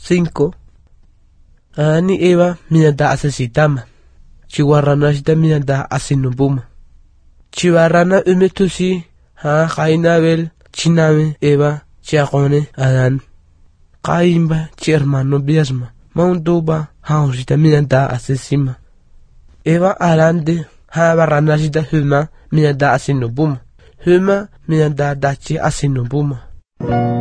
5. Ani Eva miñanta asesitama. Chiwarrana shita miñanta asinubuma. Chiwarrana umetusi ha Jainabel chiname Eva chiakone Adán. Kaimba chi hermano biasma. Mauntuba ha shita miñanta asesima. Eva arande ha barrana shita huma miñanta asinubuma. Huma miñanta dachi asinubuma.